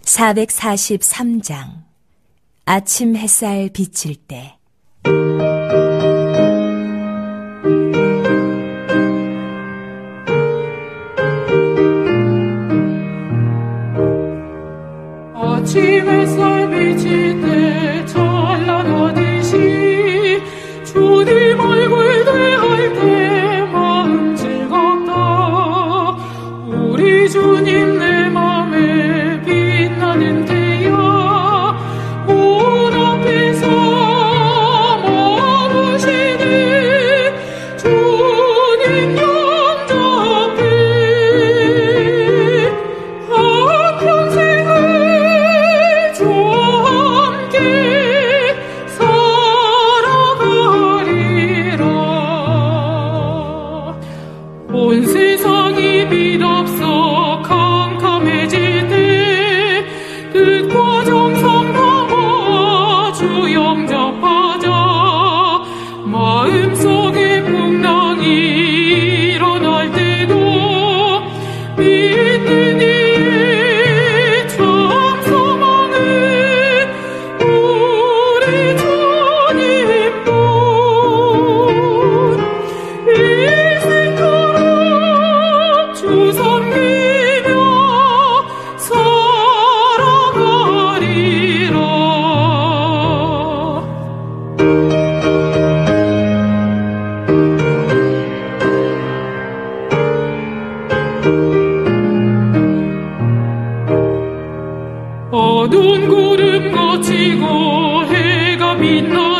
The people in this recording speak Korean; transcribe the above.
443장 아침 햇살 비칠 때 아침 햇살 비칠 때 찬란하듯이 주님 얼굴 대할 때 마음 즐겁다. 우리 주님 내 맘에 빛나는 때야 문 앞에서 머무시네 주님 영접해 한평생을 주와 함께 살아가리라. 온 세상이 빛없어 캄캄해질 때 뜻과 정성 담아 주 영접하자. 마음속에 풍랑이 일어날 때도 믿는 이의 참 소망은 우리 주님뿐. 일생토록 주 섬기며 살아가리라. 어두운 구름 거치고 해가 빛나